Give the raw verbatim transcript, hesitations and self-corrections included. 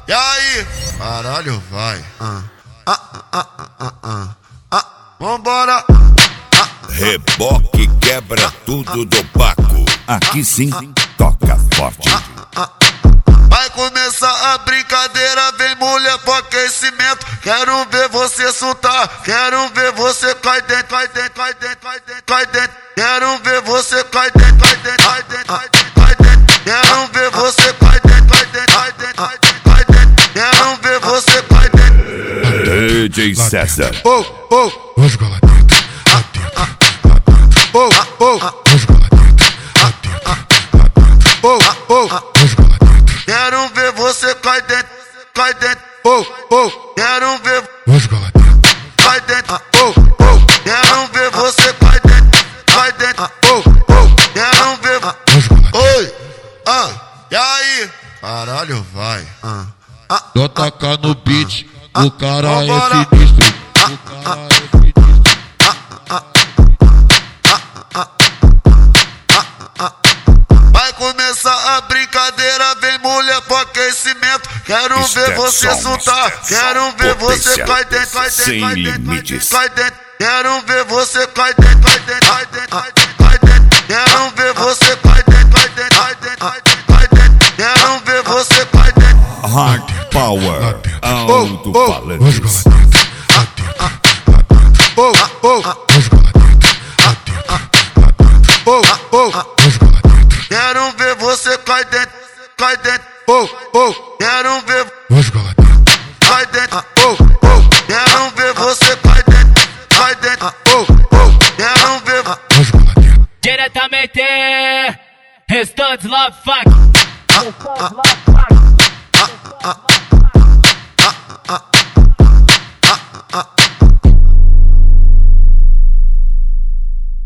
e aí? Caralho, vai. Ah, ah, ah, ah, ah, ah, ah. Vambora. Reboque quebra tudo do Paco. Aqui sim, toca forte. Vai começar a brincadeira, vem mulher pro aquecimento. Quero ver você soltar, quero ver você cai dentro, cai dentro, cai dentro, cai dentro, cai dentro. Quero ver você cai dentro, cai dentro, cai dentro, cai dentro, cai dentro. Quero ver você cai dentro, cai dentro, cai dentro, cai dentro, cai dentro. Quero ver você cai dentro. D J César. Oh, oh, vou jogar lá dentro, lá dentro, lá dentro. oh, oh, Vou jogar lá dentro, lá dentro, lá dentro. oh, oh. Vou jogar lá dentro. Quero ver você cai dentro, cai dentro. Oh, oh. Quero ver Vou jogar lá dentro. cai dentro. Oh, oh. Quero ver você cai dentro, cai dentro. Oh, oh. Quero ver. Vou jogar lá dentro. Oi, ah, e aí? Caralho, vai. Ah, ah. Só tacar no beat, o cara Vambora. é sinistro. O cara é sinistro. Vai começar a brincadeira, vem mulher pro aquecimento. Quero Isto ver é você som, soltar, isto é quero som. ver você Potencial cai dentro, cai dentro, sem cai dentro, cai limites. dentro, cai dentro. Quero ver você cai dentro, cai dentro, cai dentro, cai dentro, cai dentro. Quero ver você cai dentro, cai dentro, cai dentro, cai dentro, cai dentro. Quero ver você cai dentro. Hard Power. Alto Vou jogar Falantes. lá dentro, lá dentro, lá dentro. Oh, oh, Vou jogar lá dentro, lá dentro, lá dentro. oh, oh. Vou jogar lá dentro. Quero ver você cai dentro, cai dentro. Oh, oh. Quero ver Vou jogar lá dentro. cai dentro. Oh, oh. Quero ver você cai dentro, cai dentro. Oh, oh. Quero ver. Vou jogar lá dentro. Diretamente, Restantes Love Fuck.